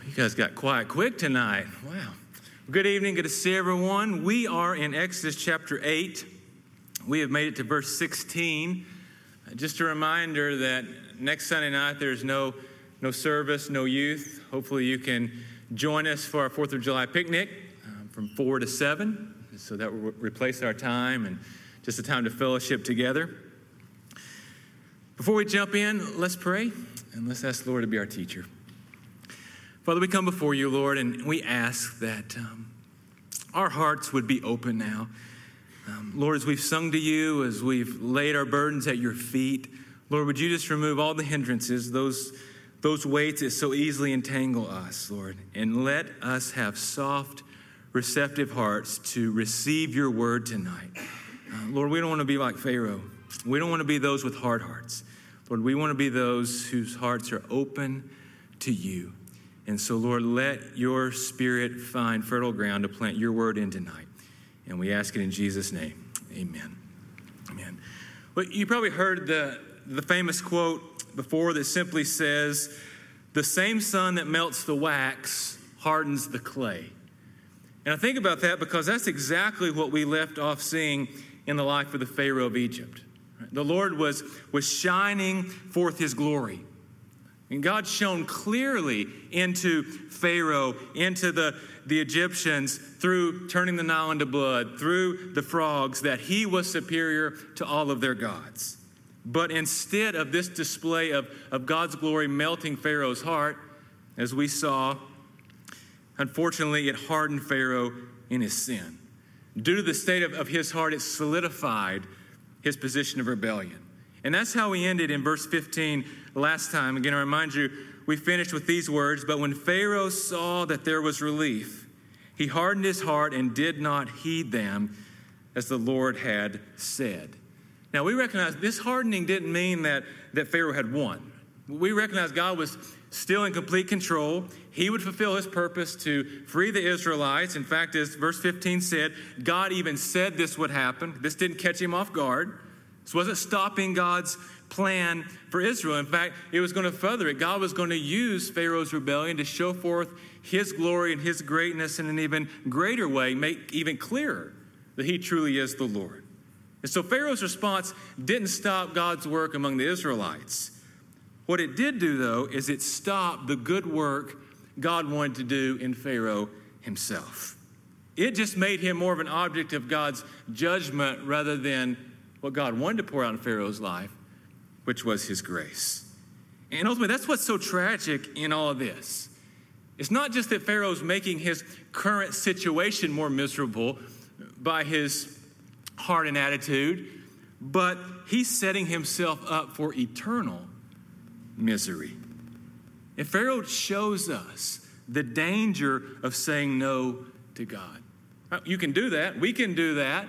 You guys got quiet quick tonight. Wow. Good evening. Good to see everyone. We are in Exodus chapter 8. We have made it to verse 16. Just a reminder that next Sunday night there's no service, no youth. Hopefully you can join us for our 4th of July picnic from 4 to 7. So that will replace our time and just a time to fellowship together. Before we jump in, let's pray and let's ask the Lord to be our teacher. Father, we come before you, Lord, and we ask that our hearts would be open now. Lord, as we've sung to you, as we've laid our burdens at your feet, Lord, would you just remove all the hindrances, those weights that so easily entangle us, Lord, and let us have soft, receptive hearts to receive your word tonight. Lord, we don't want to be like Pharaoh. We don't want to be those with hard hearts. Lord, we want to be those whose hearts are open to you. And so, Lord, let your spirit find fertile ground to plant your word in tonight. And we ask it in Jesus' name. Amen. Amen. Well, you probably heard the famous quote before that simply says, "The same sun that melts the wax hardens the clay." And I think about that because that's exactly what we left off seeing in the life of the Pharaoh of Egypt. The Lord was shining forth his glory. And God shone clearly into Pharaoh, into the Egyptians, through turning the Nile into blood, through the frogs, that he was superior to all of their gods. But instead of this display of God's glory melting Pharaoh's heart, as we saw, unfortunately, it hardened Pharaoh in his sin. Due to the state of his heart, it solidified his position of rebellion. And that's how we ended in verse 15 last time. Again, I remind you, we finished with these words, "But when Pharaoh saw that there was relief, he hardened his heart and did not heed them as the Lord had said." Now, we recognize this hardening didn't mean that Pharaoh had won. We recognize God was still in complete control. He would fulfill his purpose to free the Israelites. In fact, as verse 15 said, God even said this would happen. This didn't catch him off guard. This wasn't stopping God's plan for Israel. In fact, it was going to further it. God was going to use Pharaoh's rebellion to show forth his glory and his greatness in an even greater way, make even clearer that he truly is the Lord. And so Pharaoh's response didn't stop God's work among the Israelites. What it did do, though, is it stopped the good work God wanted to do in Pharaoh himself. It just made him more of an object of God's judgment rather than what God wanted to pour out in Pharaoh's life, which was his grace. And ultimately, that's what's so tragic in all of this. It's not just that Pharaoh's making his current situation more miserable by his heart and attitude, but he's setting himself up for eternal misery. And Pharaoh shows us the danger of saying no to God. You can do that. We can do that.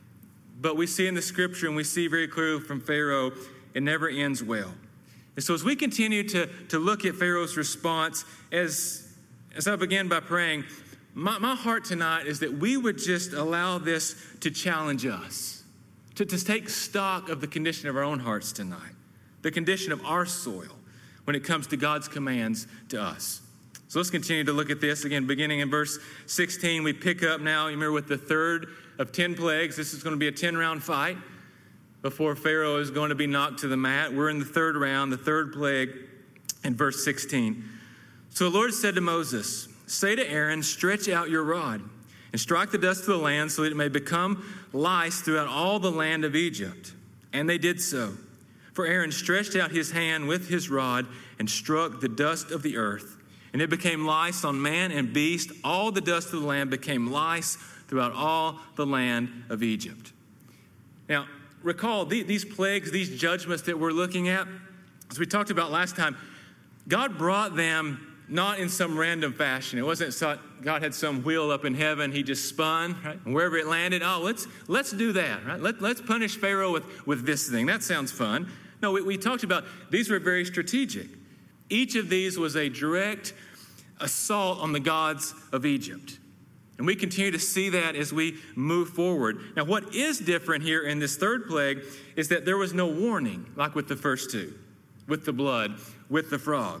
But we see in the scripture, and we see very clearly from Pharaoh, it never ends well. And so as we continue to look at Pharaoh's response, as I begin by praying, my heart tonight is that we would just allow this to challenge us, to take stock of the condition of our own hearts tonight, the condition of our soil when it comes to God's commands to us. So let's continue to look at this. Again, beginning in verse 16, we pick up now, you remember, with the third of 10 plagues. This is going to be a 10-round fight before Pharaoh is going to be knocked to the mat. We're in the third round, the third plague, in verse 16. "So the Lord said to Moses, 'Say to Aaron, stretch out your rod and strike the dust of the land so that it may become lice throughout all the land of Egypt.' And they did so. For Aaron stretched out his hand with his rod and struck the dust of the earth. And it became lice on man and beast. All the dust of the land became lice throughout all the land of Egypt." Now, recall these plagues, these judgments that we're looking at, as we talked about last time, God brought them not in some random fashion. It wasn't God had some wheel up in heaven, he just spun, right? And wherever it landed, let's do that, right? Let's punish Pharaoh with this thing. That sounds fun. No, we talked about these were very strategic. Each of these was a direct assault on the gods of Egypt. And we continue to see that as we move forward. Now, what is different here in this third plague is that there was no warning, like with the first two, with the blood, with the frogs.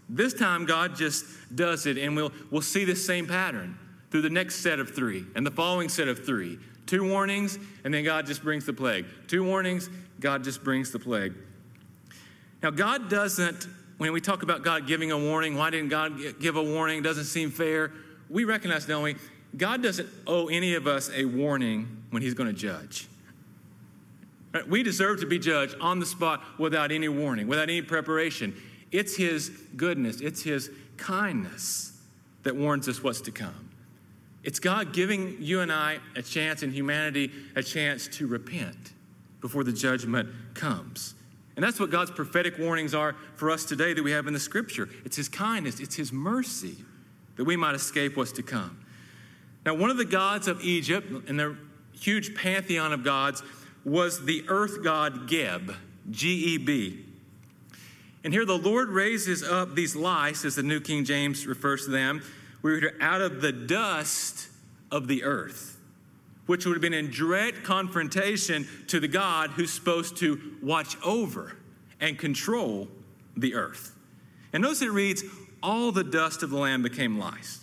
This time, God just does it, and we'll see this same pattern through the next set of 3 and the following set of 3. 2 warnings, and then God just brings the plague. 2 warnings, God just brings the plague. Now, God doesn't, when we talk about God giving a warning, why didn't God give a warning? Doesn't seem fair. We recognize, don't we? God doesn't owe any of us a warning when he's going to judge. Right? We deserve to be judged on the spot without any warning, without any preparation. It's his goodness, it's his kindness that warns us what's to come. It's God giving you and I a chance, and humanity a chance to repent before the judgment comes. And that's what God's prophetic warnings are for us today that we have in the Scripture. It's his kindness, it's his mercy that we might escape what's to come. Now, one of the gods of Egypt, and their huge pantheon of gods, was the earth god Geb, G-E-B. And here the Lord raises up these lice, as the New King James refers to them, out of the dust of the earth, which would have been in direct confrontation to the God who's supposed to watch over and control the earth. And notice it reads, all the dust of the land became lice.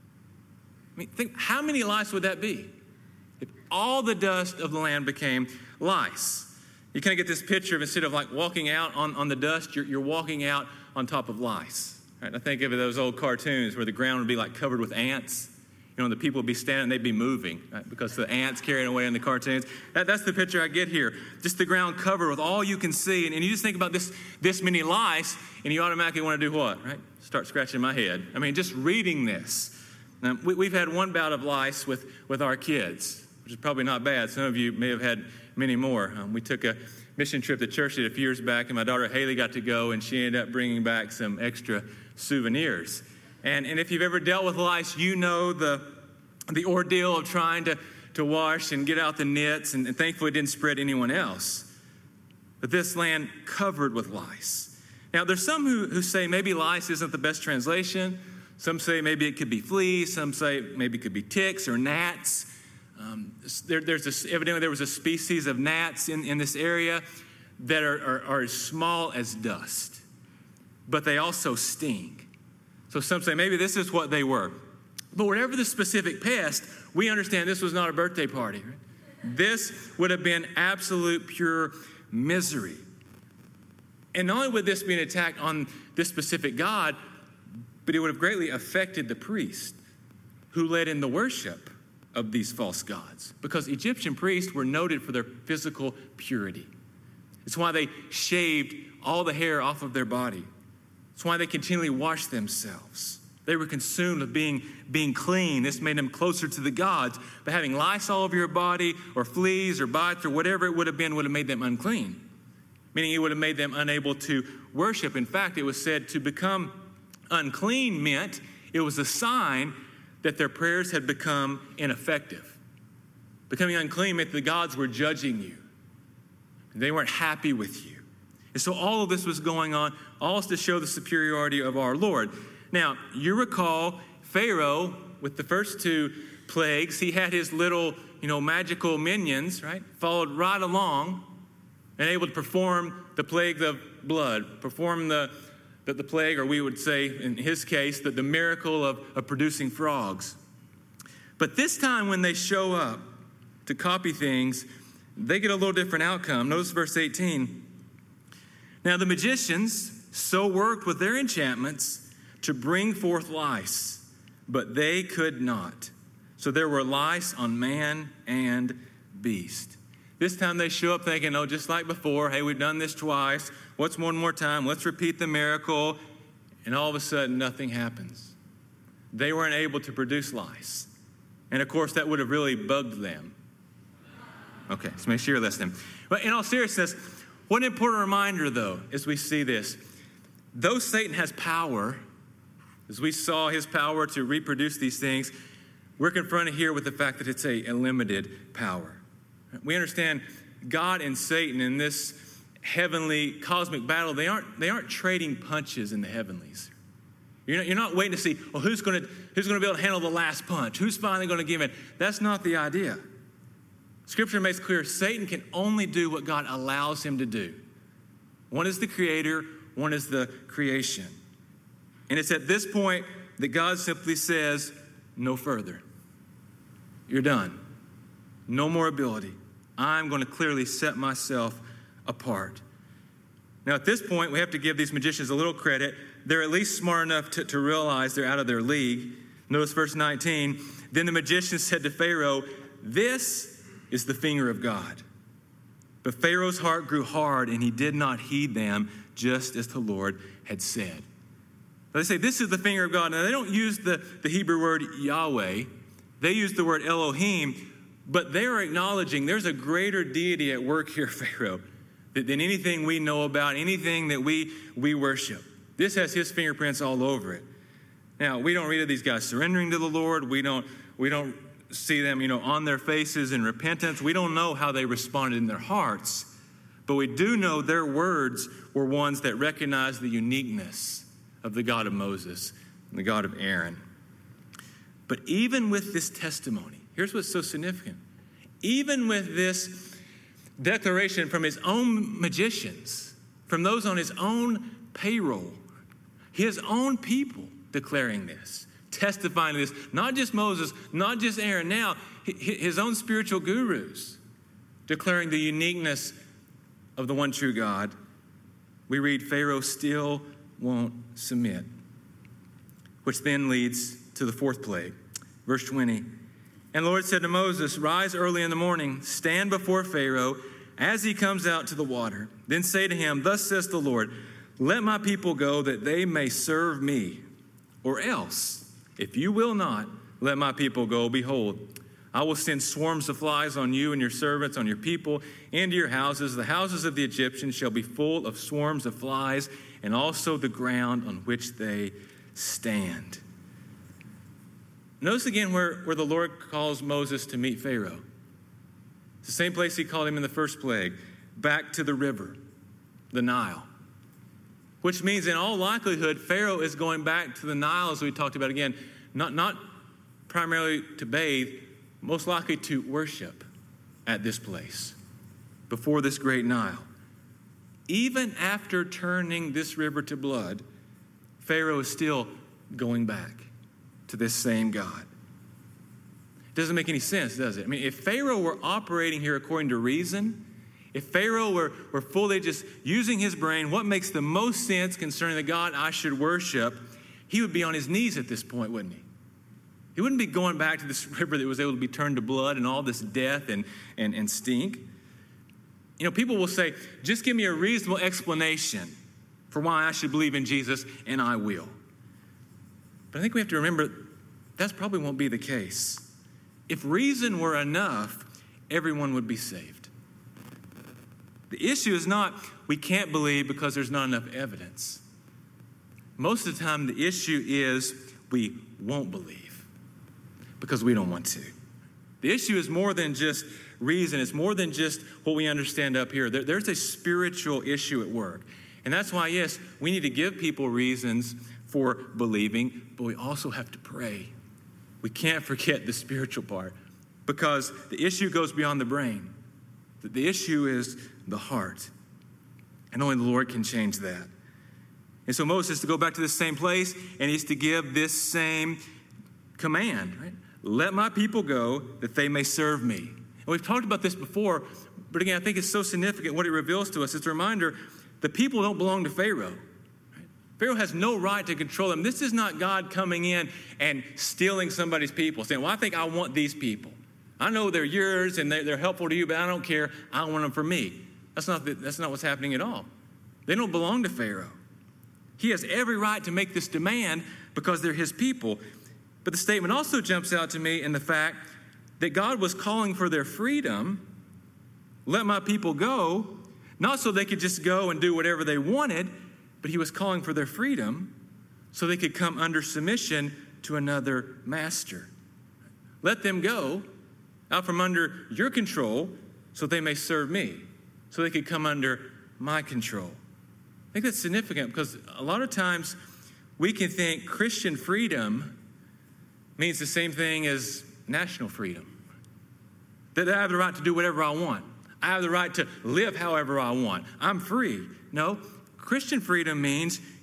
I mean, think, how many lice would that be? If all the dust of the land became lice. You kind of get this picture of, instead of like walking out on the dust, you're walking out on top of lice. Right? I think of those old cartoons where the ground would be like covered with ants. You know, the people would be standing, they'd be moving, right? Because the ants carrying away in the cartoons. That's the picture I get here. Just the ground covered with all you can see. And you just think about this many lice, and you automatically want to do what, right? Start scratching my head. I mean, just reading this. Now, we've had one bout of lice with our kids, which is probably not bad. Some of you may have had many more. We took a mission trip to church a few years back, and my daughter Haley got to go, and she ended up bringing back some extra souvenirs. And if you've ever dealt with lice, you know the ordeal of trying to wash and get out the nits, and thankfully it didn't spread to anyone else. But this land covered with lice. Now, there's some who say maybe lice isn't the best translation. Some say maybe it could be fleas. Some say maybe it could be ticks or gnats. Evidently there was a species of gnats in this area that are as small as dust, but they also sting. So some say maybe this is what they were. But whatever the specific pest, we understand this was not a birthday party. Right? This would have been absolute pure misery. And not only would this be an attack on this specific god, but it would have greatly affected the priest who led in the worship of these false gods, because Egyptian priests were noted for their physical purity. It's why they shaved all the hair off of their body. It's why they continually washed themselves. They were consumed with being clean. This made them closer to the gods. But having lice all over your body, or fleas or bites or whatever it would have been, would have made them unclean, meaning it would have made them unable to worship. In fact, it was said to become unclean meant it was a sign that their prayers had become ineffective. Becoming unclean meant the gods were judging you. They weren't happy with you. And so all of this was going on, all to show the superiority of our Lord. Now, you recall Pharaoh, with the first 2 plagues, he had his little, magical minions, right? Followed right along and able to perform the plague of blood, perform the plague, or we would say, in his case, the miracle of producing frogs. But this time when they show up to copy things, they get a little different outcome. Notice verse 18. Now the magicians so worked with their enchantments to bring forth lice, but they could not. So there were lice on man and beast. This time they show up thinking, just like before, hey, we've done this twice. What's one more time? Let's repeat the miracle. And all of a sudden, nothing happens. They weren't able to produce lice. And of course, that would have really bugged them. Okay, so make sure you're listening. But in all seriousness, what an important reminder, though, as we see this. Though Satan has power, as we saw his power to reproduce these things, we're confronted here with the fact that it's a limited power. We understand God and Satan in this heavenly cosmic battle, they aren't trading punches in the heavenlies. You're not waiting to see, who's going to be able to handle the last punch? Who's finally going to give in? That's not the idea. Scripture makes clear Satan can only do what God allows him to do. One is the creator, one is the creation. And it's at this point that God simply says, no further. You're done. No more ability. I'm going to clearly set myself apart. Now, at this point, we have to give these magicians a little credit. They're at least smart enough to realize they're out of their league. Notice verse 19. Then the magician said to Pharaoh, this is the finger of God. But Pharaoh's heart grew hard, and he did not heed them, just as the Lord had said. They say, this is the finger of God. Now, they don't use the Hebrew word Yahweh. They use the word Elohim, but they're acknowledging there's a greater deity at work here, Pharaoh, than anything we know about, anything that we worship. This has his fingerprints all over it. Now, we don't read of these guys surrendering to the Lord. We don't see them, on their faces in repentance. We don't know how they responded in their hearts, but we do know their words were ones that recognize the uniqueness of the God of Moses and the God of Aaron. But even with this testimony, here's what's so significant. Even with this declaration from his own magicians, from those on his own payroll, his own people declaring this, testifying to this, not just Moses, not just Aaron, now his own spiritual gurus declaring the uniqueness of the one true God, we read Pharaoh still won't submit, which then leads to the fourth plague. Verse 20, and the Lord said to Moses, rise early in the morning, stand before Pharaoh as he comes out to the water. Then say to him, thus says the Lord, let my people go that they may serve me. Or else, if you will not let my people go, behold, I will send swarms of flies on you and your servants, on your people, and your houses. The houses of the Egyptians shall be full of swarms of flies, and also the ground on which they stand. Notice again where the Lord calls Moses to meet Pharaoh. It's the same place he called him in the first plague, back to the river, the Nile. Which means in all likelihood, Pharaoh is going back to the Nile, as we talked about again, not primarily to bathe, most likely to worship at this place, before this great Nile. Even after turning this river to blood, Pharaoh is still going back to this same God. It doesn't make any sense, does it? I mean, if Pharaoh were operating here according to reason, if Pharaoh were fully just using his brain, what makes the most sense concerning the God I should worship, he would be on his knees at this point, wouldn't he? He wouldn't be going back to this river that was able to be turned to blood and all this death and stink. People will say, just give me a reasonable explanation for why I should believe in Jesus, and I will. But I think we have to remember that probably won't be the case. If reason were enough, everyone would be saved. The issue is not we can't believe because there's not enough evidence. Most of the time, the issue is we won't believe because we don't want to. The issue is more than just reason. It's more than just what we understand up here. There's a spiritual issue at work. And that's why, yes, we need to give people reasons for believing, but we also have to pray. We can't forget the spiritual part because the issue goes beyond the brain. The issue is the heart. And only the Lord can change that. And so Moses is to go back to this same place, and he's to give this same command, right? Let my people go that they may serve me. And we've talked about this before, but again, I think it's so significant what it reveals to us. It's a reminder, the people don't belong to Pharaoh. Right? Pharaoh has no right to control them. This is not God coming in and stealing somebody's people, saying, well, I think I want these people. I know they're yours and they're helpful to you, but I don't care. I want them for me. That's not what's happening at all. They don't belong to Pharaoh. He has every right to make this demand because they're his people. But the statement also jumps out to me in the fact that God was calling for their freedom. Let my people go, not so they could just go and do whatever they wanted, but he was calling for their freedom so they could come under submission to another master. Let them go out from under your control so they may serve me, so they could come under my control. I think that's significant because a lot of times we can think Christian freedom means the same thing as national freedom. That I have the right to do whatever I want. I have the right to live however I want. I'm free. No, Christian freedom means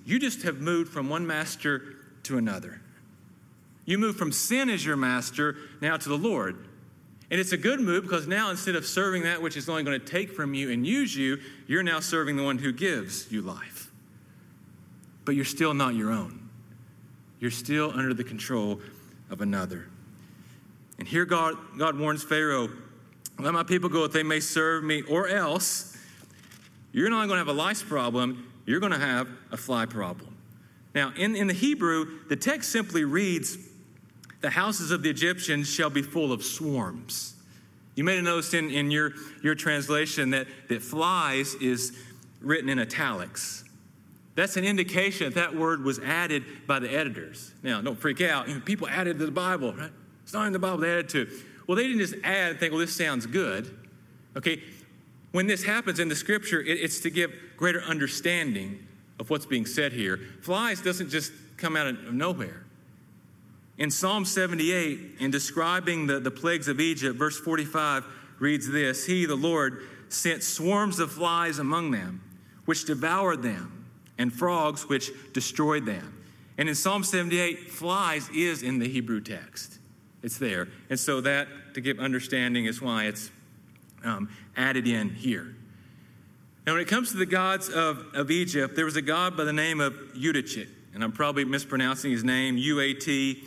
You just have moved from one master to another. You move from sin as your master now to the Lord. And it's a good move because now instead of serving that which is only going to take from you and use you, you're now serving the one who gives you life. But you're still not your own. You're still under the control of another. And here God warns Pharaoh, let my people go that they may serve me, or else you're not going to have a lice problem, you're going to have a fly problem. Now, in the Hebrew, the text simply reads, the houses of the Egyptians shall be full of swarms. You may have noticed in your translation that flies is written in italics. That's an indication that word was added by the editors. Now, don't freak out. People added to the Bible, right? It's not in the Bible, they added to it. Well, they didn't just add and think, well, this sounds good. Okay, when this happens in the scripture, it's to give greater understanding of what's being said here. Flies doesn't just come out of nowhere. In Psalm 78, in describing the plagues of Egypt, verse 45 reads this, He, the Lord, sent swarms of flies among them, which devoured them, and frogs which destroyed them. And in Psalm 78, flies is in the Hebrew text. It's there. And so that, to give understanding, is why it's added in here. Now, when it comes to the gods of Egypt, there was a god by the name of Uatchit, and I'm probably mispronouncing his name, Uatchit.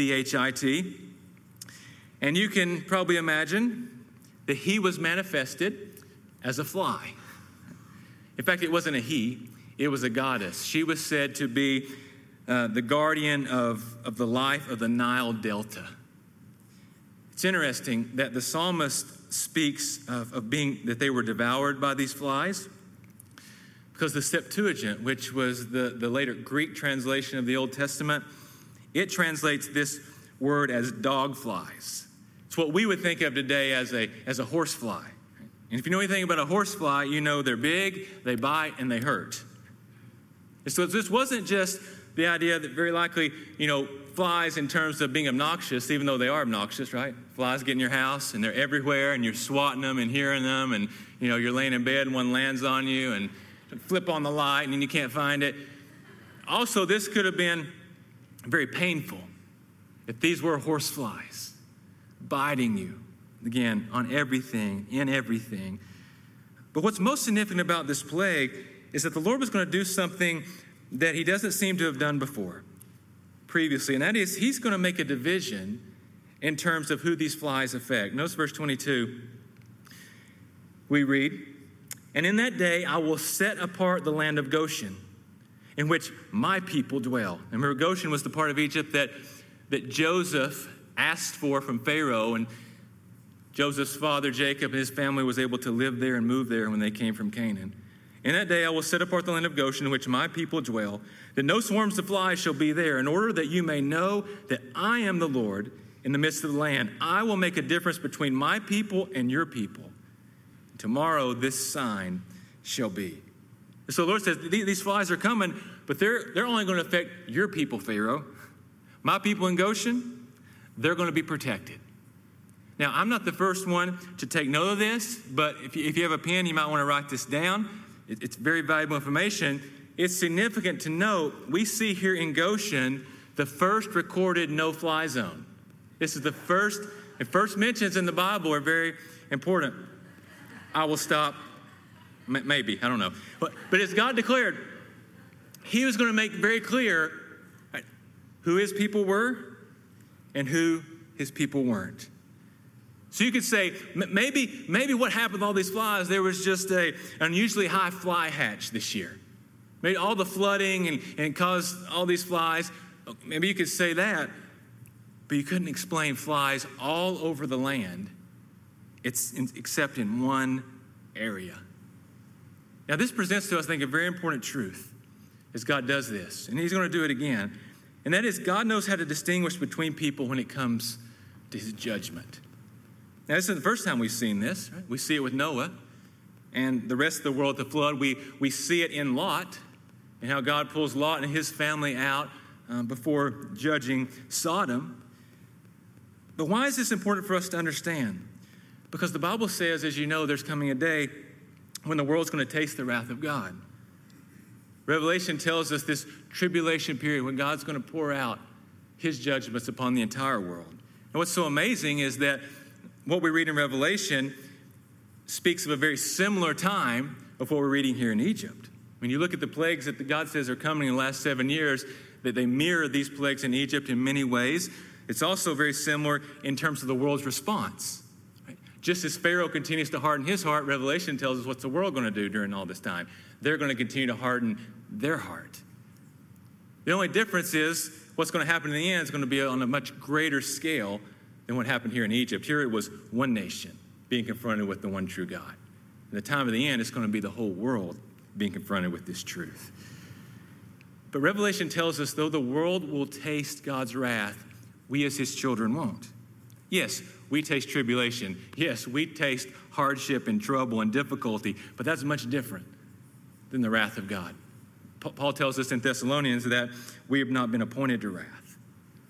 And you can probably imagine that he was manifested as a fly. In fact, it wasn't a he, it was a goddess. She was said to be the guardian of the life of the Nile Delta. It's interesting that the psalmist speaks of being that they were devoured by these flies, because the Septuagint, which was the later Greek translation of the Old Testament, it translates this word as dog flies. It's what we would think of today as a horse fly. And if you know anything about a horse fly, you know they're big, they bite, and they hurt. And so this wasn't just the idea that very likely, flies in terms of being obnoxious, even though they are obnoxious, right? Flies get in your house, and they're everywhere, and you're swatting them and hearing them, and, you're laying in bed and one lands on you, and flip on the light, and then you can't find it. Also, this could have been very painful if these were horse flies biting you, again, on everything, in everything. But what's most significant about this plague is that the Lord was going to do something that he doesn't seem to have done before, previously, and that is he's going to make a division in terms of who these flies affect. Notice verse 22. We read, And in that day I will set apart the land of Goshen, in which my people dwell. And remember, Goshen was the part of Egypt that Joseph asked for from Pharaoh, and Joseph's father, Jacob, and his family was able to live there and move there when they came from Canaan. In that day I will set apart the land of Goshen, in which my people dwell, that no swarms of flies shall be there, in order that you may know that I am the Lord in the midst of the land. I will make a difference between my people and your people. Tomorrow this sign shall be. So the Lord says, these flies are coming, but they're only going to affect your people, Pharaoh. My people in Goshen, they're going to be protected. Now, I'm not the first one to take note of this, but if you have a pen, you might want to write this down. It's very valuable information. It's significant to note, we see here in Goshen the first recorded no-fly zone. This is the first mentions in the Bible are very important. I will stop. Maybe, I don't know. But as God declared, he was going to make very clear who his people were and who his people weren't. So you could say, maybe what happened with all these flies, there was just an unusually high fly hatch this year. Maybe all the flooding and caused all these flies. Maybe you could say that, but you couldn't explain flies all over the land, except in one area. Now, this presents to us, I think, a very important truth as God does this, and he's going to do it again, and that is God knows how to distinguish between people when it comes to his judgment. Now, this isn't the first time we've seen this. Right? We see it with Noah and the rest of the world at the flood. We see it in Lot and how God pulls Lot and his family out before judging Sodom. But why is this important for us to understand? Because the Bible says, as you know, there's coming a day when the world's going to taste the wrath of God. Revelation tells us this tribulation period when God's going to pour out his judgments upon the entire world. And what's so amazing is that what we read in Revelation speaks of a very similar time of what we're reading here in Egypt. When you look at the plagues that God says are coming in the last 7 years, that they mirror these plagues in Egypt in many ways. It's also very similar in terms of the world's response. Right? Just as Pharaoh continues to harden his heart, Revelation tells us what's the world going to do during all this time. They're going to continue to harden their heart. The only difference is what's going to happen in the end is going to be on a much greater scale than what happened here in Egypt. Here it was one nation being confronted with the one true God. In the time of the end, it's going to be the whole world being confronted with this truth. But Revelation tells us, though the world will taste God's wrath, we as his children won't. Yes, we taste tribulation. Yes, we taste hardship and trouble and difficulty, but that's much different than the wrath of God. Paul tells us in Thessalonians that we have not been appointed to wrath,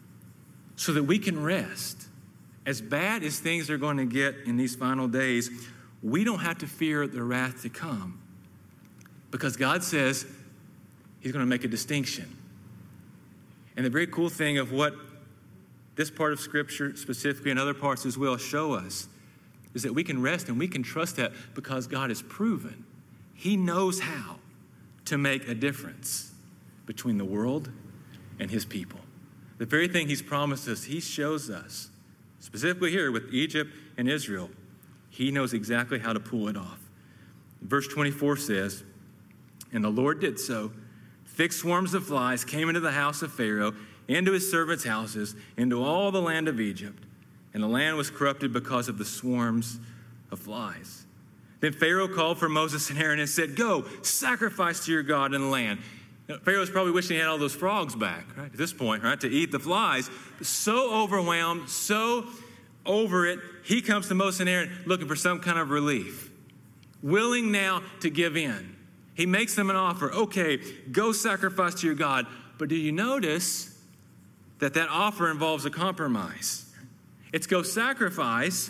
so that we can rest. As bad as things are going to get in these final days, we don't have to fear the wrath to come, because God says he's going to make a distinction. And the very cool thing of what this part of Scripture specifically and other parts as well show us is that we can rest and we can trust that because God has proven he knows how to make a difference between the world and his people. The very thing he's promised us, he shows us, specifically here with Egypt and Israel, he knows exactly how to pull it off. Verse 24 says, "And the Lord did so. Thick swarms of flies came into the house of Pharaoh, into his servants' houses, into all the land of Egypt. And the land was corrupted because of the swarms of flies. Then Pharaoh called for Moses and Aaron and said, 'Go, sacrifice to your God in the land.'" Now, Pharaoh's probably wishing he had all those frogs back, right, at this point, right, to eat the flies. So overwhelmed, so over it, he comes to Moses and Aaron looking for some kind of relief, willing now to give in. He makes them an offer. Okay, go sacrifice to your God. But do you notice that offer involves a compromise? It's go sacrifice,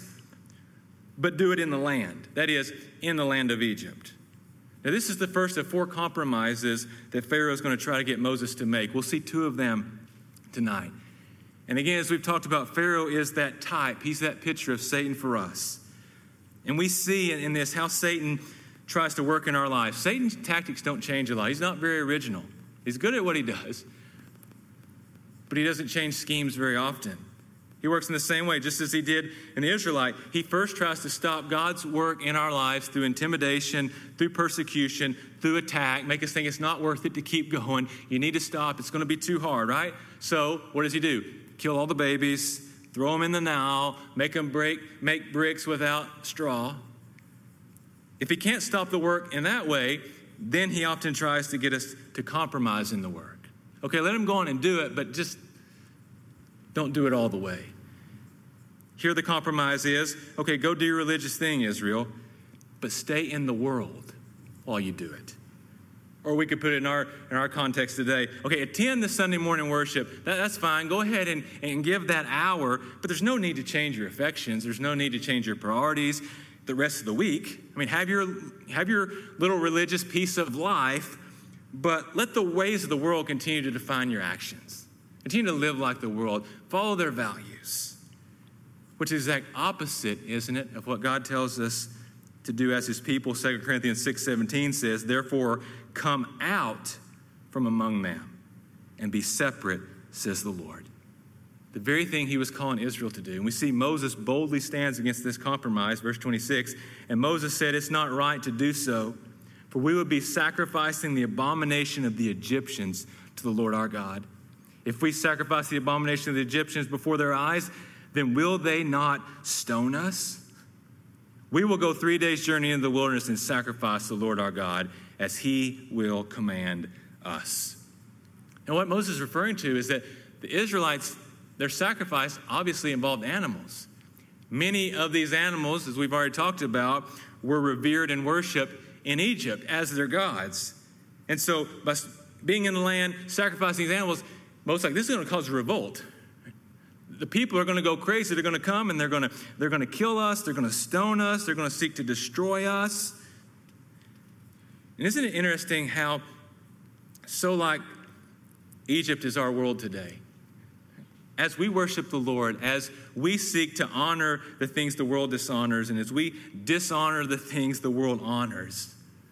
but do it in the land. That is, in the land of Egypt. Now, this is the first of 4 compromises that Pharaoh is going to try to get Moses to make. We'll see 2 of them tonight. And again, as we've talked about, Pharaoh is that type. He's that picture of Satan for us. And we see in this how Satan tries to work in our lives. Satan's tactics don't change a lot. He's not very original. He's good at what he does, but he doesn't change schemes very often. He works in the same way, just as he did in the Israelite. He first tries to stop God's work in our lives through intimidation, through persecution, through attack, make us think it's not worth it to keep going. You need to stop. It's going to be too hard, right? So what does he do? Kill all the babies, throw them in the Nile, make bricks without straw. If he can't stop the work in that way, then he often tries to get us to compromise in the work. Okay, let him go on and do it, but just don't do it all the way. Here the compromise is, okay, go do your religious thing, Israel, but stay in the world while you do it. Or we could put it in our context today. Okay, attend the Sunday morning worship. That's fine. Go ahead and give that hour, but there's no need to change your affections. There's no need to change your priorities the rest of the week. I mean, have your little religious piece of life, but let the ways of the world continue to define your actions. Continue to live like the world. Follow their values, which is the exact opposite, isn't it, of what God tells us to do as his people. 2 Corinthians 6:17 says, "Therefore, come out from among them and be separate, says the Lord." The very thing he was calling Israel to do. And we see Moses boldly stands against this compromise, verse 26. "And Moses said, 'It's not right to do so, for we would be sacrificing the abomination of the Egyptians to the Lord our God. If we sacrifice the abomination of the Egyptians before their eyes, then will they not stone us? We will go 3 days' journey into the wilderness and sacrifice the Lord our God as he will command us.'" And what Moses is referring to is that the Israelites, their sacrifice obviously involved animals. Many of these animals, as we've already talked about, were revered and worshiped in Egypt as their gods. And so by being in the land, sacrificing these animals, most likely this is going to cause a revolt. The people are going to go crazy. They're going to come and they're going to kill us. They're going to stone us. They're going to seek to destroy us. And isn't it interesting how so like Egypt is our world today. As we worship the Lord, as we seek to honor the things the world dishonors, and as we dishonor the things the world honors,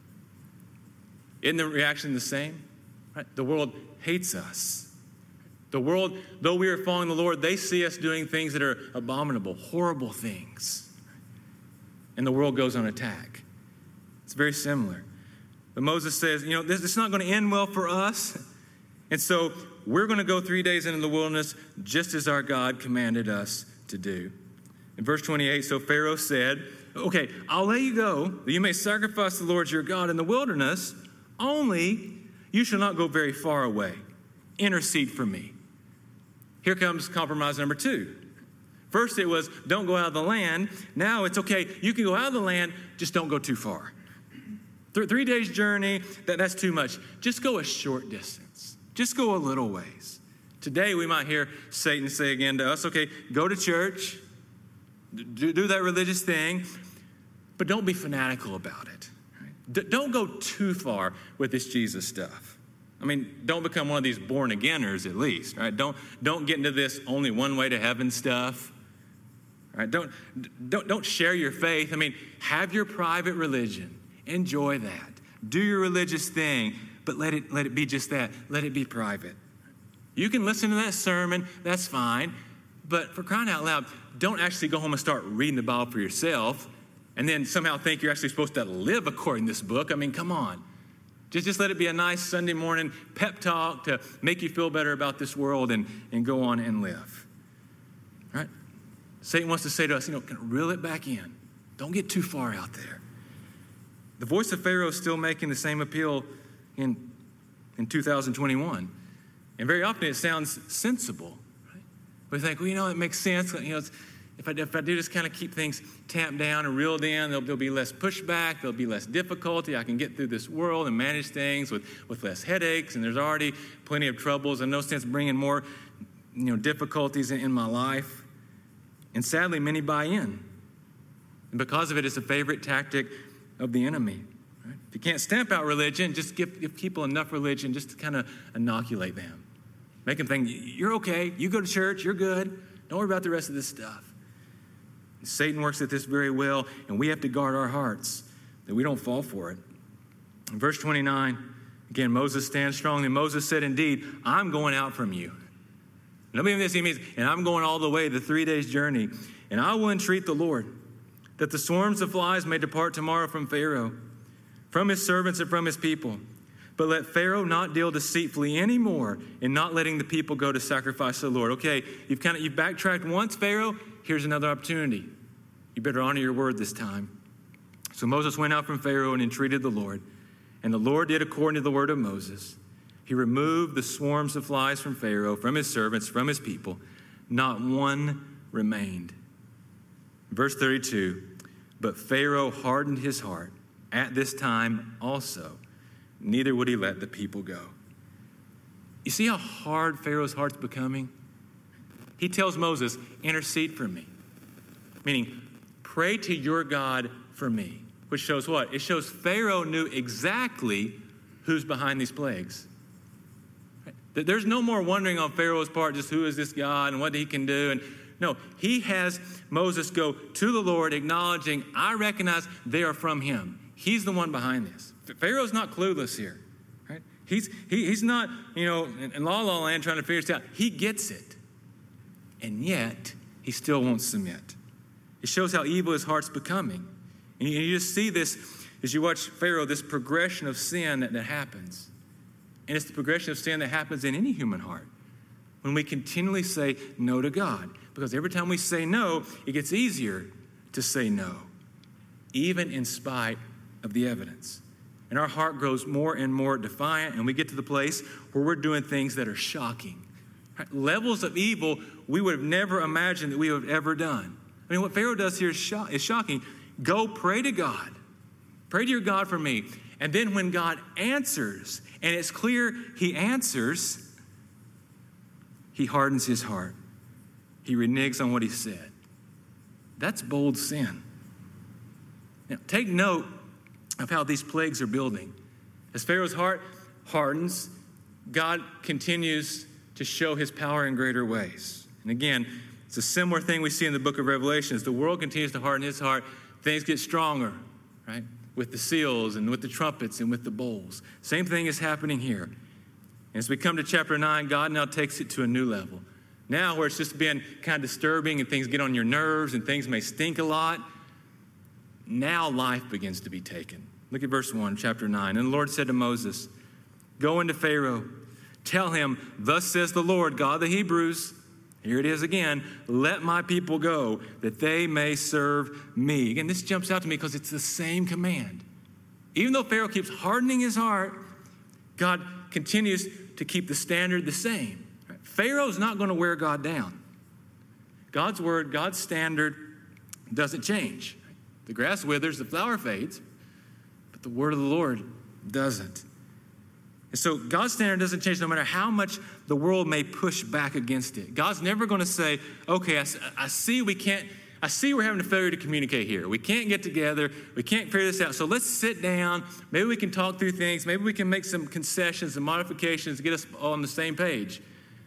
isn't the reaction the same? Right? The world hates us. The world, though we are following the Lord, they see us doing things that are abominable, horrible things. And the world goes on attack. It's very similar. But Moses says, this is not going to end well for us. And so we're going to go 3 days into the wilderness just as our God commanded us to do. In verse 28, so Pharaoh said, okay, I'll let you go, that you may sacrifice the Lord your God in the wilderness, only you shall not go very far away. Intercede for me. Here comes compromise number 2. First it was, don't go out of the land. Now it's, okay, you can go out of the land, just don't go too far. 3 days journey, that's too much. Just go a short distance. Just go a little ways. Today we might hear Satan say again to us, okay, go to church, do that religious thing, but don't be fanatical about it. Right? Don't go too far with this Jesus stuff. I mean, don't become one of these born-againers at least, right? Don't get into this only one way to heaven stuff. Right? Don't share your faith. I mean, have your private religion. Enjoy that. Do your religious thing, but let it be just that. Let it be private. You can listen to that sermon, that's fine, but for crying out loud, don't actually go home and start reading the Bible for yourself and then somehow think you're actually supposed to live according to this book. I mean, come on. Just let it be a nice Sunday morning pep talk to make you feel better about this world and go on and live. Right? Satan wants to say to us, reel it back in. Don't get too far out there. The voice of Pharaoh is still making the same appeal in 2021. And very often it sounds sensible. Right? We think, it makes sense. If I do just kind of keep things tamped down and reeled in, there'll be less pushback, there'll be less difficulty. I can get through this world and manage things with less headaches, and there's already plenty of troubles, and no sense bringing more difficulties in my life. And sadly, many buy in. And because of it, it's a favorite tactic of the enemy. Right? If you can't stamp out religion, just give people enough religion just to kind of inoculate them. Make them think, you're okay, you go to church, you're good. Don't worry about the rest of this stuff. And Satan works at this very well, and we have to guard our hearts that we don't fall for it. In verse 29, again, Moses stands strong, and Moses said, indeed, I'm going out from you. Let me this, he means, and I'm going all the way, the 3 days journey, and I will entreat the Lord that the swarms of flies may depart tomorrow from Pharaoh, from his servants and from his people. But let Pharaoh not deal deceitfully anymore in not letting the people go to sacrifice to the Lord. Okay, you've backtracked once, Pharaoh. Here's another opportunity. You better honor your word this time. So Moses went out from Pharaoh and entreated the Lord. And the Lord did according to the word of Moses. He removed the swarms of flies from Pharaoh, from his servants, from his people. Not one remained. Verse 32, but Pharaoh hardened his heart at this time also. Neither would he let the people go. You see how hard Pharaoh's heart's becoming? He tells Moses, intercede for me. Meaning, pray to your God for me. Which shows what? It shows Pharaoh knew exactly who's behind these plagues. There's no more wondering on Pharaoh's part, just who is this God and what he can do. And no, he has Moses go to the Lord, acknowledging, I recognize they are from him. He's the one behind this. Pharaoh's not clueless here. Right? He's not, in la land trying to figure this out. He gets it. And yet, he still won't submit. It shows how evil his heart's becoming. And you just see this as you watch Pharaoh, this progression of sin that happens. And it's the progression of sin that happens in any human heart when we continually say no to God. Because every time we say no, it gets easier to say no, even in spite of the evidence. And our heart grows more and more defiant, and we get to the place where we're doing things that are shocking. Right? Levels of evil we would have never imagined that we would have ever done. I mean, what Pharaoh does here is shocking. Go pray to God. Pray to your God for me. And then when God answers, and it's clear he answers, he hardens his heart. He reneges on what he said. That's bold sin. Now, take note of how these plagues are building. As Pharaoh's heart hardens, God continues to show his power in greater ways. And again, it's a similar thing we see in the book of Revelation. As the world continues to harden his heart, things get stronger, right? With the seals and with the trumpets and with the bowls. Same thing is happening here. And as we come to chapter 9, God now takes it to a new level. Now where it's just been kind of disturbing and things get on your nerves and things may stink a lot, now life begins to be taken. Look at verse 1, chapter 9. And the Lord said to Moses, "Go into Pharaoh, tell him, thus says the Lord, God of the Hebrews," here it is again, "let my people go, that they may serve me." Again, this jumps out to me because it's the same command. Even though Pharaoh keeps hardening his heart, God continues to keep the standard the same. Pharaoh's not going to wear God down. God's word, God's standard doesn't change. The grass withers, the flower fades, but the word of the Lord doesn't. And so God's standard doesn't change no matter how much the world may push back against it. God's never going to say, okay, I see we're having a failure to communicate here. We can't get together. We can't figure this out. So let's sit down. Maybe we can talk through things. Maybe we can make some concessions and modifications to get us all on the same page.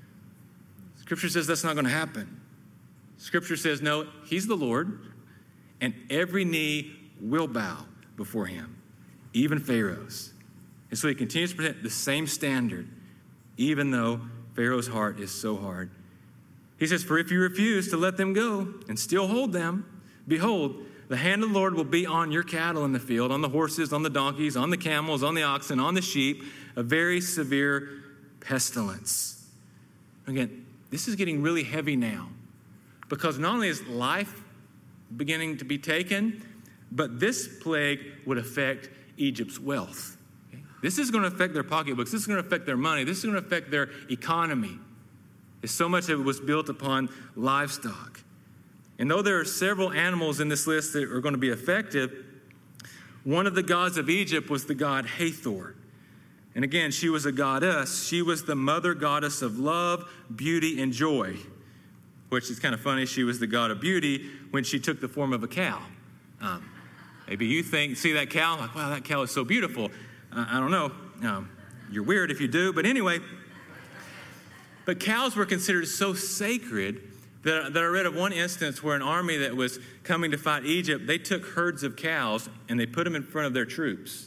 Scripture says that's not going to happen. Scripture says, no, he's the Lord, and every knee will bow before him, even Pharaoh's. And so he continues to present the same standard, even though Pharaoh's heart is so hard. He says, "For if you refuse to let them go and still hold them, behold, the hand of the Lord will be on your cattle in the field, on the horses, on the donkeys, on the camels, on the oxen, on the sheep, a very severe pestilence." Again, this is getting really heavy now, because not only is life beginning to be taken, but this plague would affect Egypt's wealth. Okay? This is going to affect their pocketbooks. This is going to affect their money. This is going to affect their economy. It's so much of it was built upon livestock. And though there are several animals in this list that are going to be affected, one of the gods of Egypt was the god Hathor. And again, she was a goddess. She was the mother goddess of love, beauty, and joy, which is kind of funny. She was the god of beauty when she took the form of a cow. Maybe you see that cow, like, wow, that cow is so beautiful. I don't know. You're weird if you do. But anyway, but cows were considered so sacred that I read of one instance where an army that was coming to fight Egypt, they took herds of cows and they put them in front of their troops,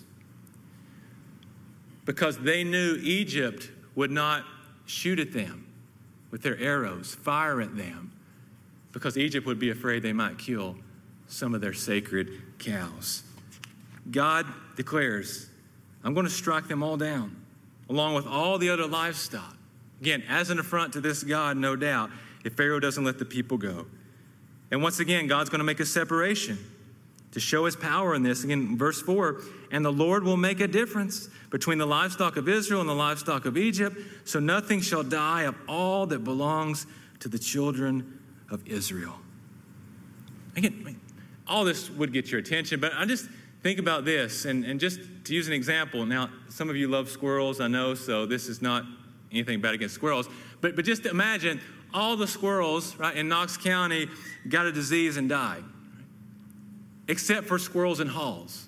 because they knew Egypt would not shoot at them with their arrows, fire at them, because Egypt would be afraid they might kill some of their sacred cows. God declares, "I'm going to strike them all down, along with all the other livestock." Again, as an affront to this God, no doubt, if Pharaoh doesn't let the people go. And once again, God's going to make a separation to show his power in this. Again, verse 4, "And the Lord will make a difference between the livestock of Israel and the livestock of Egypt, so nothing shall die of all that belongs to the children of Israel." Again, all this would get your attention, but I just think about this, and just to use an example. Now, some of you love squirrels, I know, so this is not anything bad against squirrels, but just imagine all the squirrels, right, in Knox County got a disease and died, except for squirrels in Halls.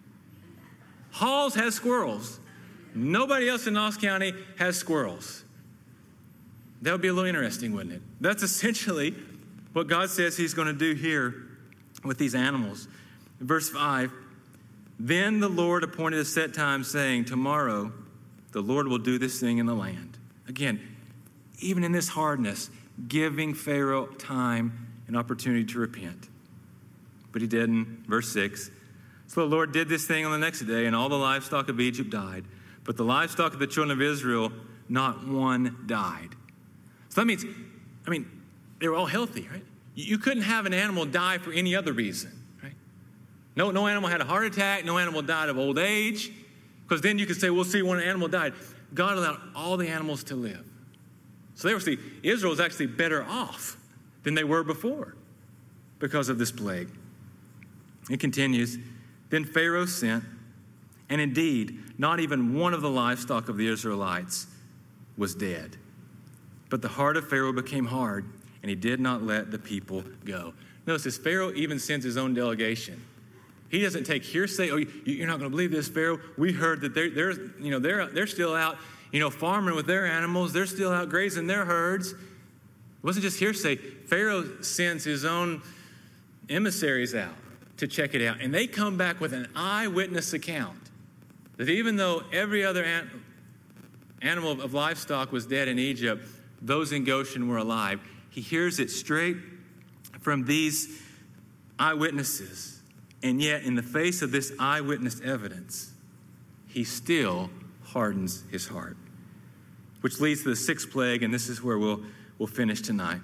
Halls has squirrels. Nobody else in Knox County has squirrels. That would be a little interesting, wouldn't it? That's essentially what God says he's going to do here with these animals. In verse 5, "Then the Lord appointed a set time, saying, tomorrow the Lord will do this thing in the land." Again, even in this hardness, giving Pharaoh time and opportunity to repent. But he didn't. Verse 6, "So the Lord did this thing on the next day, and all the livestock of Egypt died. But the livestock of the children of Israel, not one died." So that means, they were all healthy, right? You couldn't have an animal die for any other reason, right? No animal had a heart attack. No animal died of old age. Because then you could say, well, see, one animal died. God allowed all the animals to live. So Israel was actually better off than they were before because of this plague. It continues, "Then Pharaoh sent, and indeed, not even one of the livestock of the Israelites was dead. But the heart of Pharaoh became hard, and he did not let the people go." Notice this, Pharaoh even sends his own delegation. He doesn't take hearsay. "Oh, you're not going to believe this, Pharaoh. We heard that they're still out farming with their animals. They're still out grazing their herds. It wasn't just hearsay. Pharaoh sends his own emissaries out to check it out. And they come back with an eyewitness account that even though every other animal of livestock was dead in Egypt, those in Goshen were alive. He hears it straight from these eyewitnesses. And yet, in the face of this eyewitness evidence, he still hardens his heart. Which leads to the sixth plague, and this is where we'll finish tonight.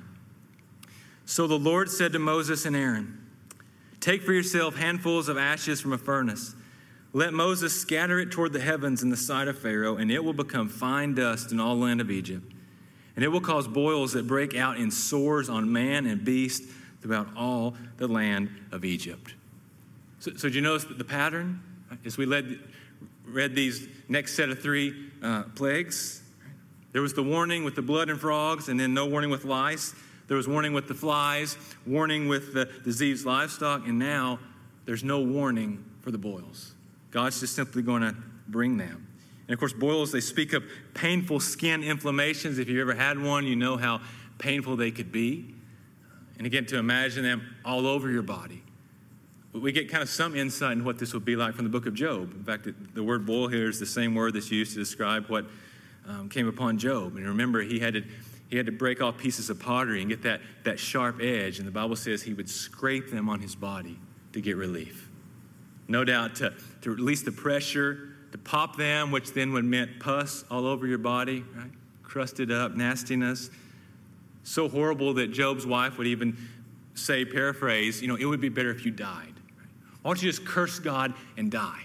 So the Lord said to Moses and Aaron, "Take for yourself handfuls of ashes from a furnace. Let Moses scatter it toward the heavens in the sight of Pharaoh, and it will become fine dust in all the land of Egypt. And it will cause boils that break out in sores on man and beast throughout all the land of Egypt." So did you notice the pattern? As we read these next set of three plagues, there was the warning with the blood and frogs, and then no warning with lice. There was warning with the flies, warning with the diseased livestock, and now there's no warning for the boils. God's just simply going to bring them. And of course, boils, they speak of painful skin inflammations. If you've ever had one, you know how painful they could be. And again, to imagine them all over your body. We get kind of some insight into what this would be like from the book of Job. In fact, the word boil here is the same word that's used to describe what came upon Job. And remember, he had to break off pieces of pottery and get that sharp edge. And the Bible says he would scrape them on his body to get relief. No doubt to release the pressure, to pop them, which then would mean pus all over your body, right? Crusted up, nastiness. So horrible that Job's wife would even say, paraphrase, it would be better if you died. Why don't you just curse God and die?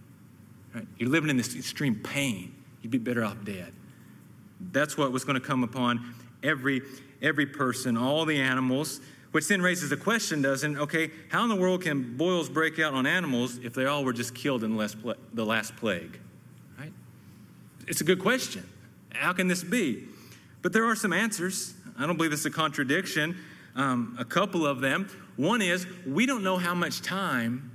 Right? You're living in this extreme pain. You'd be better off dead. That's what was going to come upon every person, all the animals, which then raises a question, doesn't it? Okay, how in the world can boils break out on animals if they all were just killed in the last plague? Right? It's a good question. How can this be? But there are some answers. I don't believe this is a contradiction. A couple of them. One is, we don't know how much time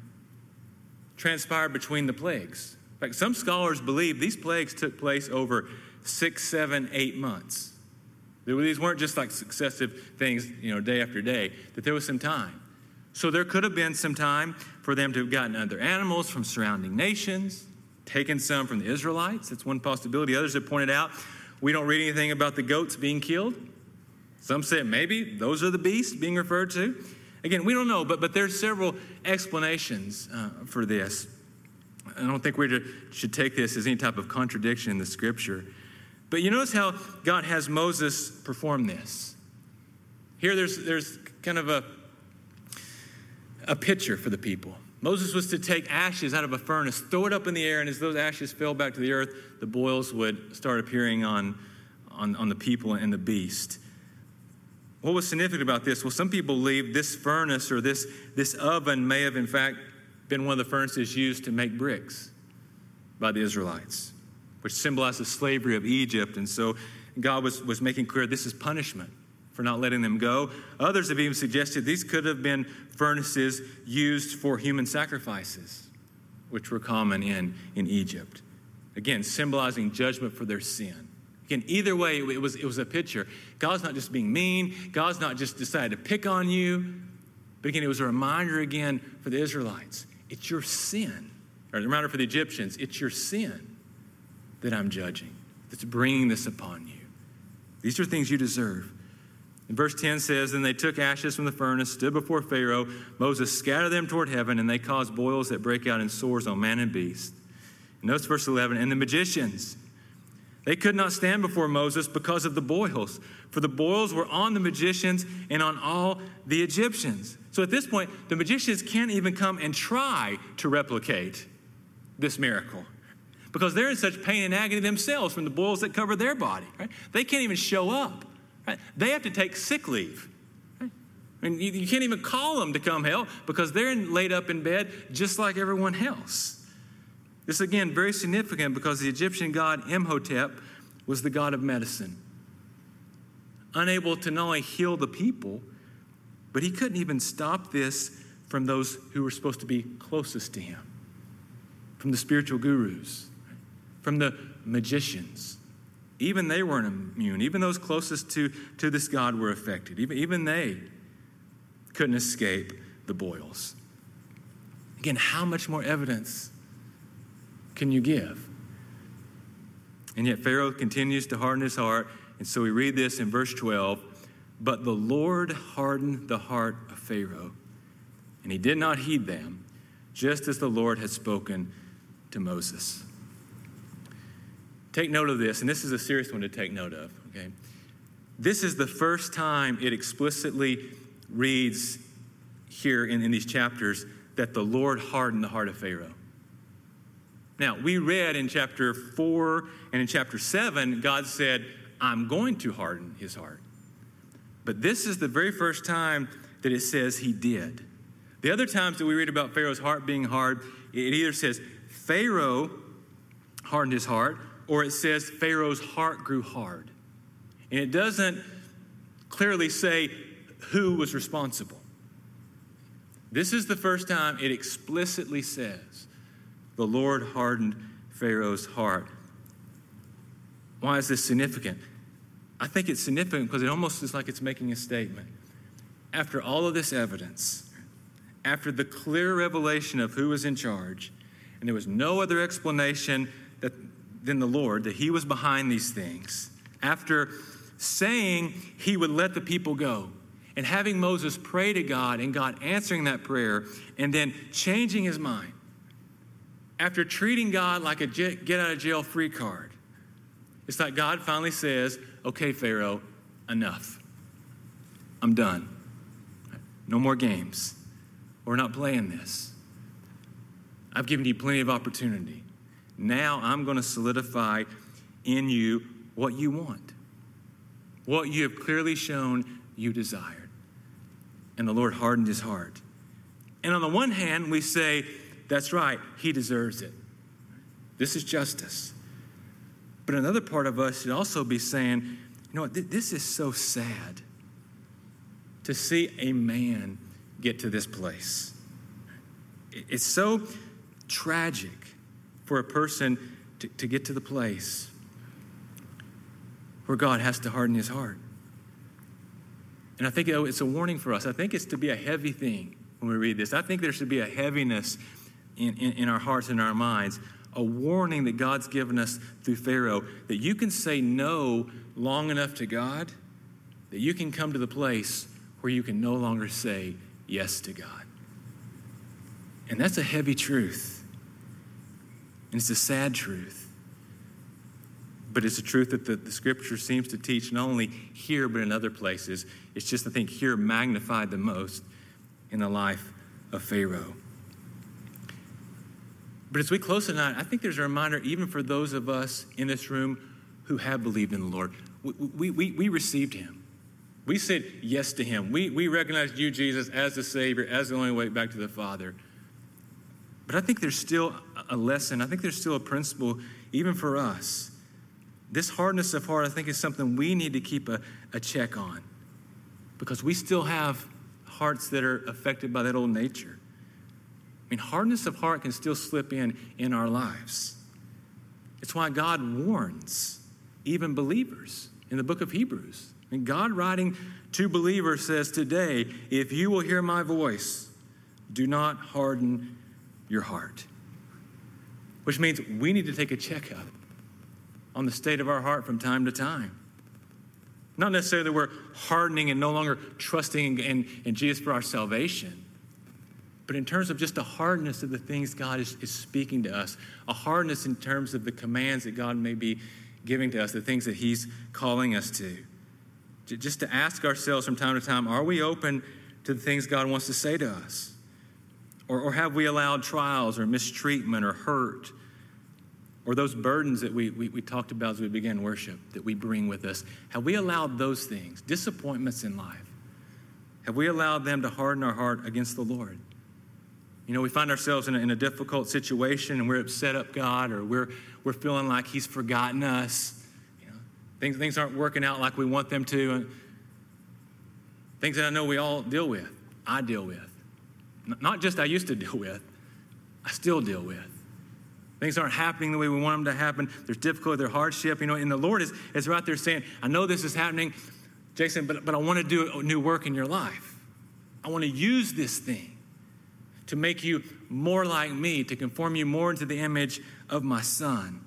transpired between the plagues. In fact, some scholars believe these plagues took place over 6, 7, 8 months. These weren't just like successive things, day after day, that there was some time. So there could have been some time for them to have gotten other animals from surrounding nations, taken some from the Israelites. That's one possibility. Others have pointed out, we don't read anything about the goats being killed. Some say maybe those are the beasts being referred to. Again, we don't know, but there's several explanations for this. I don't think we should take this as any type of contradiction in the scripture. But you notice how God has Moses perform this. Here there's kind of a picture for the people. Moses was to take ashes out of a furnace, throw it up in the air, and as those ashes fell back to the earth, the boils would start appearing on the people and the beast. What was significant about this? Well, some people believe this furnace or this oven may have, in fact, been one of the furnaces used to make bricks by the Israelites, which symbolized the slavery of Egypt. And so God was making clear this is punishment for not letting them go. Others have even suggested these could have been furnaces used for human sacrifices, which were common in Egypt. Again, symbolizing judgment for their sin. Again, either way, it was a picture. God's not just being mean. God's not just decided to pick on you. But again, it was a reminder again for the Israelites. It's your sin. Or a reminder for the Egyptians. It's your sin that I'm judging, that's bringing this upon you. These are things you deserve. And verse 10 says, "Then they took ashes from the furnace, stood before Pharaoh. Moses scattered them toward heaven, and they caused boils that break out in sores on man and beast." And notice verse 11, "And the magicians, they could not stand before Moses because of the boils, for the boils were on the magicians and on all the Egyptians." So at this point, the magicians can't even come and try to replicate this miracle because they're in such pain and agony themselves from the boils that cover their body. Right? They can't even show up. Right? They have to take sick leave. Right? I mean, you can't even call them to come help because they're laid up in bed just like everyone else. This is, again, very significant because the Egyptian god Imhotep was the god of medicine. Unable to not only heal the people, but he couldn't even stop this from those who were supposed to be closest to him, from the spiritual gurus, from the magicians. even they weren't immune. Even those closest to this God were affected. Even they couldn't escape the boils. Again, how much more evidence can you give? And yet Pharaoh continues to harden his heart. And so we read this in verse 12. But the Lord hardened the heart of Pharaoh, and he did not heed them, just as the Lord had spoken to Moses. Take note of this, and this is a serious one to take note of, okay? This is the first time it explicitly reads here in these chapters that the Lord hardened the heart of Pharaoh. Now, we read in chapter 4 and in chapter 7, God said, I'm going to harden his heart. But this is the very first time that it says he did. The other times that we read about Pharaoh's heart being hard, it either says Pharaoh hardened his heart, or it says Pharaoh's heart grew hard. And it doesn't clearly say who was responsible. This is the first time it explicitly says the Lord hardened Pharaoh's heart. Why is this significant? I think it's significant because it almost is like it's making a statement. After all of this evidence, after the clear revelation of who was in charge, and there was no other explanation than the Lord, that he was behind these things, after saying he would let the people go, and having Moses pray to God, and God answering that prayer, and then changing his mind, after treating God like a get-out-of-jail-free card, it's like God finally says, okay, Pharaoh, enough. I'm done. No more games. We're not playing this. I've given you plenty of opportunity. Now I'm going to solidify in you what you want, what you have clearly shown you desired. And the Lord hardened his heart. And on the one hand, we say, that's right, he deserves it. This is justice. But another part of us should also be saying, you know what, this is so sad to see a man get to this place. It's so tragic for a person to get to the place where God has to harden his heart. And I think it's a warning for us. I think it's to be a heavy thing when we read this. I think there should be a heaviness in our hearts and our minds, a warning that God's given us through Pharaoh, that you can say no long enough to God, that you can come to the place where you can no longer say yes to God. And that's a heavy truth. And it's a sad truth. But it's a truth that the scripture seems to teach not only here but in other places. It's just, I think, here magnified the most in the life of Pharaoh. But as we close tonight, I think there's a reminder, even for those of us in this room who have believed in the Lord. We received him. We said yes to him. We recognized you, Jesus, as the Savior, as the only way back to the Father. But I think there's still a lesson. I think there's still a principle, even for us. This hardness of heart, I think, is something we need to keep a check on, because we still have hearts that are affected by that old nature. I mean, hardness of heart can still slip in our lives. It's why God warns even believers in the book of Hebrews. I mean, God writing to believers says, today, if you will hear my voice, do not harden your heart. Which means we need to take a checkup on the state of our heart from time to time. Not necessarily that we're hardening and no longer trusting in Jesus for our salvation, but in terms of just a hardness of the things God is speaking to us, a hardness in terms of the commands that God may be giving to us, the things that he's calling us to. Just to ask ourselves from time to time, are we open to the things God wants to say to us? Or have we allowed trials or mistreatment or hurt or those burdens that we talked about as we began worship that we bring with us? Have we allowed those things, disappointments in life, have we allowed them to harden our heart against the Lord? You know, we find ourselves in a difficult situation and we're upset at God, or we're feeling like he's forgotten us. You know, things aren't working out like we want them to. And things that I know we all deal with. I deal with. Not just I used to deal with, I still deal with. Things aren't happening the way we want them to happen. There's difficulty, there's hardship, and the Lord is right there saying, I know this is happening, Jason, but I want to do a new work in your life. I want to use this thing to make you more like me, to conform you more into the image of my Son.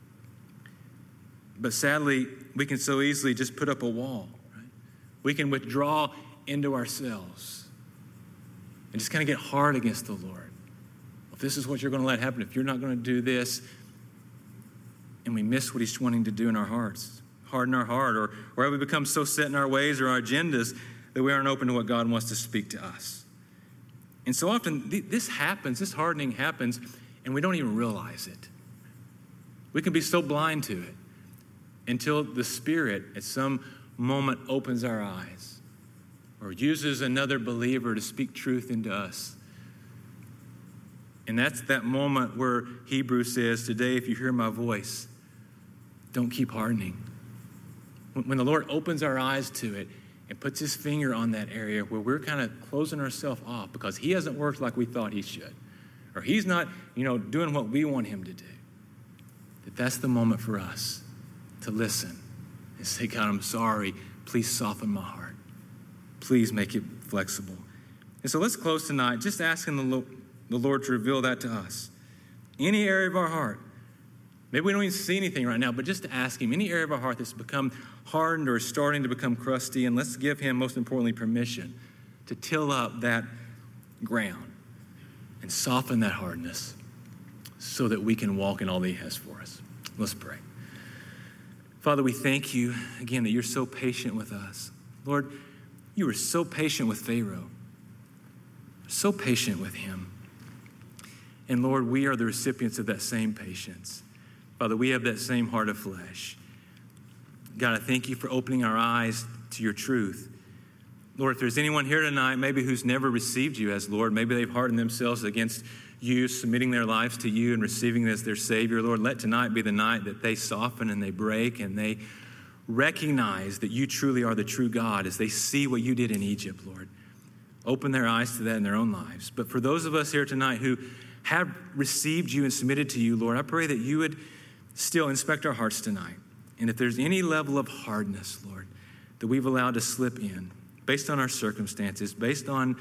But sadly, we can so easily just put up a wall. Right? We can withdraw into ourselves and just kind of get hard against the Lord. If this is what you're going to let happen, if you're not going to do this, and we miss what he's wanting to do in our hearts, harden our heart, or we become so set in our ways or our agendas that we aren't open to what God wants to speak to us. And so often this happens, this hardening happens, and we don't even realize it. We can be so blind to it until the Spirit at some moment opens our eyes or uses another believer to speak truth into us. And that's that moment where Hebrews says, today, if you hear my voice, don't keep hardening. When the Lord opens our eyes to it and puts his finger on that area where we're kind of closing ourselves off because he hasn't worked like we thought he should, or he's not, doing what we want him to do, that's the moment for us to listen and say, God, I'm sorry. Please soften my heart. Please make it flexible. And so let's close tonight just asking the Lord to reveal that to us. Any area of our heart, maybe we don't even see anything right now, but just to ask him, any area of our heart that's become hardened or starting to become crusty, and let's give him, most importantly, permission to till up that ground and soften that hardness so that we can walk in all that he has for us. Let's pray. Father, we thank you again that you're so patient with us. Lord, you were so patient with Pharaoh, so patient with him. And Lord, we are the recipients of that same patience. Father, we have that same heart of flesh. God, I thank you for opening our eyes to your truth. Lord, if there's anyone here tonight, maybe who's never received you as Lord, maybe they've hardened themselves against you, submitting their lives to you and receiving you as their Savior, Lord, let tonight be the night that they soften and they break and they recognize that you truly are the true God as they see what you did in Egypt, Lord. Open their eyes to that in their own lives. But for those of us here tonight who have received you and submitted to you, Lord, I pray that you would still inspect our hearts tonight. And if there's any level of hardness, Lord, that we've allowed to slip in based on our circumstances, based on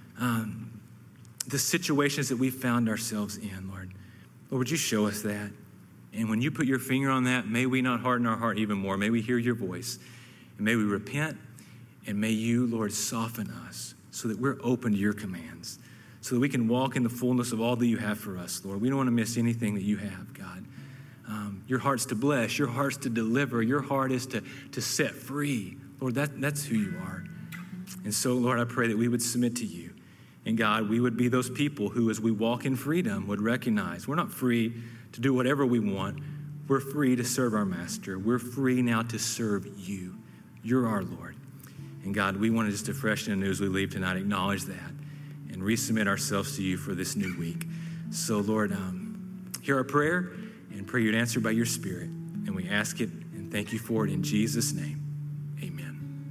the situations that we've found ourselves in, Lord, would you show us that? And when you put your finger on that, may we not harden our heart even more. May we hear your voice. And may we repent. And may you, Lord, soften us so that we're open to your commands, so that we can walk in the fullness of all that you have for us, Lord. We don't want to miss anything that you have, God. Your heart's to bless. Your heart's to deliver. Your heart is to set free. Lord, that's who you are. And so, Lord, I pray that we would submit to you. And God, we would be those people who, as we walk in freedom, would recognize we're not free to do whatever we want. We're free to serve our Master. We're free now to serve you. You're our Lord. And God, we want to just afresh and anew as we leave tonight, acknowledge that and resubmit ourselves to you for this new week. So, Lord, hear our prayer and pray you'd answer by your Spirit. And we ask it and thank you for it in Jesus' name.